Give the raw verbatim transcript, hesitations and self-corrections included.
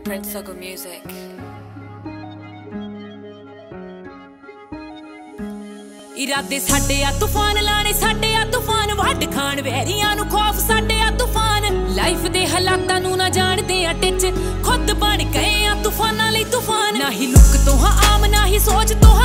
Prince Sogo music. इरादे साडे आ तूफान लाने साडे आ तूफान वड खान वैरियां नू खौफ साडे आ तूफान लाइफ दे हालातां नू ना जानदे आ टिच खुद बन गए आ तूफानां लई तूफान ना ही लुक तो हां आम ना ही सोच तो